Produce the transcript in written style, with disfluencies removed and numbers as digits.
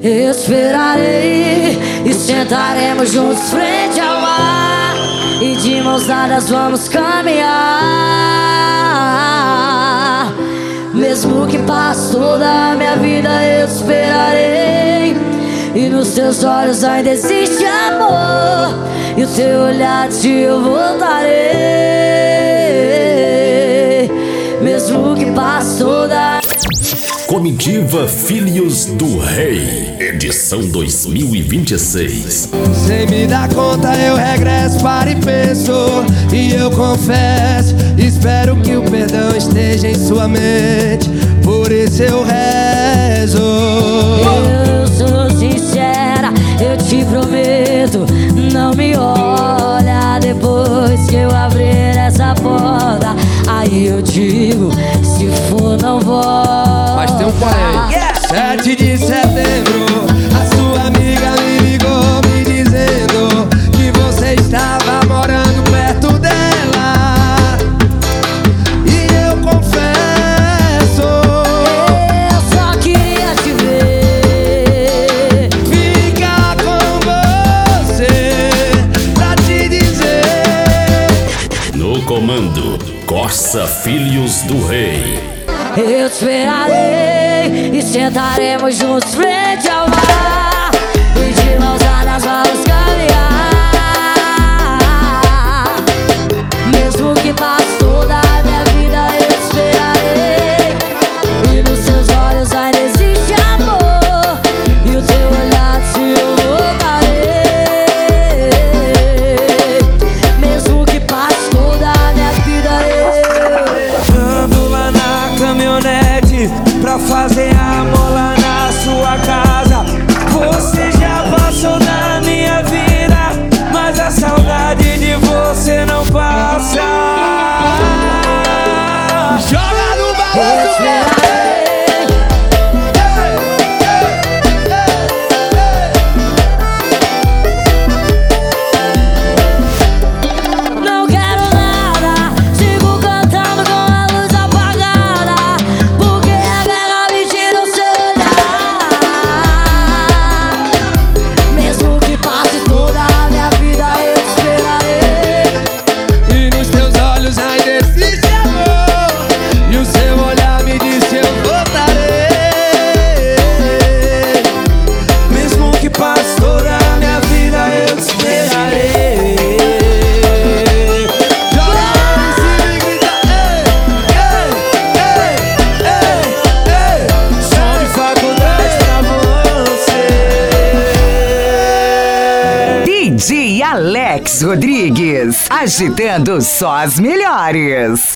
Eu esperarei e sentaremos juntos frente ao mar, e de mãos dadas vamos caminhar. Mesmo que passe toda a minha vida, eu esperarei, e nos teus olhos ainda existe amor, e o teu olhar te eu voltarei. Mesmo que passe toda. Comitiva Filhos do Rei, edição 2026. Sem me dar conta eu regresso para e penso, e eu confesso, espero que o perdão esteja em sua mente, por isso eu rezo. Eu sou sincera, eu te prometo, não me olha depois que eu abrir essa porta. Aí eu digo, se for não volta. Mas tem um porém. 7 de setembro, a sua amiga me ligou me dizendo que você estava morando perto dela, e eu confesso, eu só queria te ver, ficar com você pra te dizer. No comando, Corsa Filhos do Rei. eu te esperarei e sentaremos juntos frente ao mar, e de mãos dadas vamos caminhar. Mesmo que passe toda a minha vida, eu te esperarei, e nos seus olhos ainda existe amor, e o teu olhar te eu voltarei. Mesmo que passe toda a minha vida, ando lá na caminhonete pra fazer amor lá na sua casa. Você já passou na minha vida, mas a saudade de você não passa. Joga no eu te balanço, esperarei. Não quero nada, sigo cantando com a luz apagada, porque a guerra me tira o seu olhar. Mesmo que passe toda a minha vida, eu te esperarei, e nos teus olhos ainda existe amor, e o seu olhar me disse eu voltarei. Mesmo que passe toda a minha vida, eu te esperarei. Joga a mão em cima e grita, ei. Som de faculdade pra você. DJ Alex Rodrigues, agitando só as melhores.